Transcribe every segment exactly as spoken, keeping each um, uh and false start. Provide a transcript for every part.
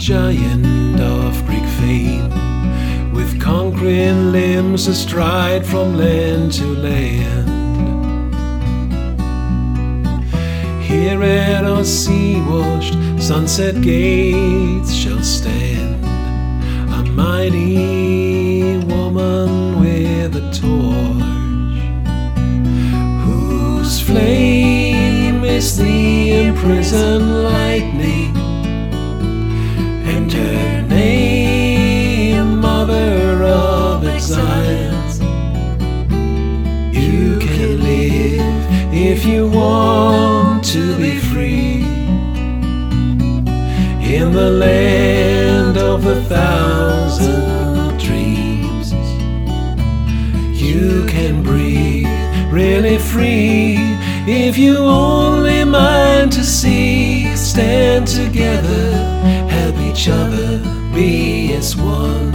giant of Greek fame, with conquering limbs astride from land to land. Here at our sea-washed sunset gates shall stand a mighty woman with a torch, whose flame is the imprisoned lightning, and her name, Mother of Exiles. You can live if you want to be free in the land of a thousand dreams. You can breathe really free if you only mind to see. Stand together, help each other, be as one.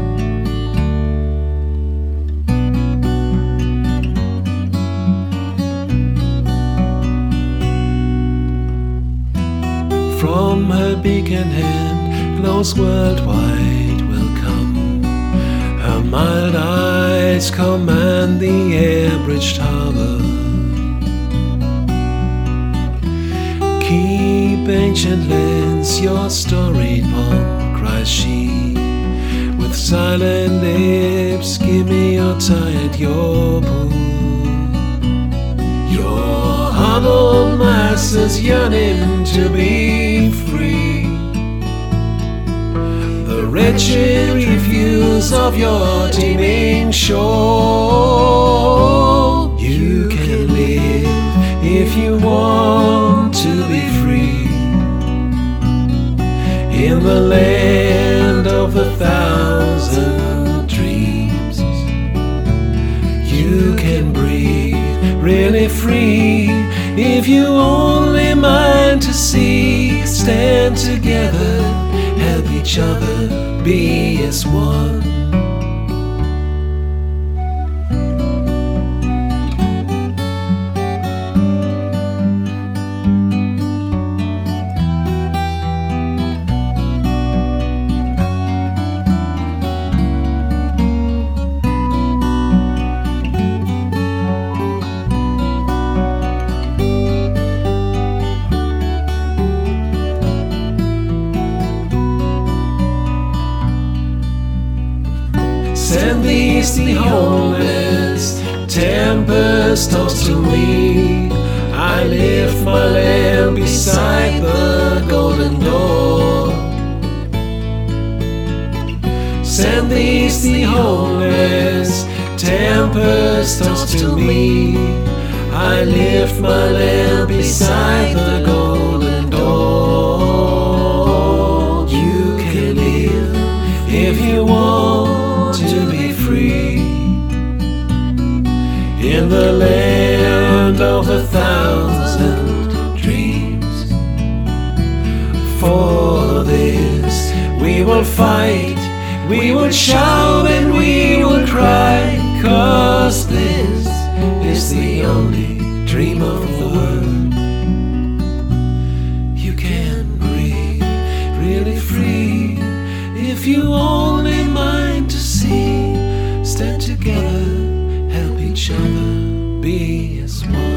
From her beacon hand glows worldwide welcome. Her mild eyes command the air-bridged harbor. Keep ancient lands your storied pomp, cries she. With silent lips, give me your tide, your pool. Your huddled masses yearning to be free. The wretched refuse of your teeming shore. You can live if you want to be free in the land of a thousand dreams. You can breathe really free if you only mind to see. Stand together, help each other, be as one. Send these the homeless, tempest tossed to me. I lift my lamp beside the golden door. Send these the homeless, tempest tossed to me. I lift my lamp beside the golden door. You can live if you want to be free in the land of a thousand dreams. For this we will fight, we will shout and we will cry, 'cause this is the only dream of the world. You can breathe really free if you only mind to see. Stand together, help each other, be as one.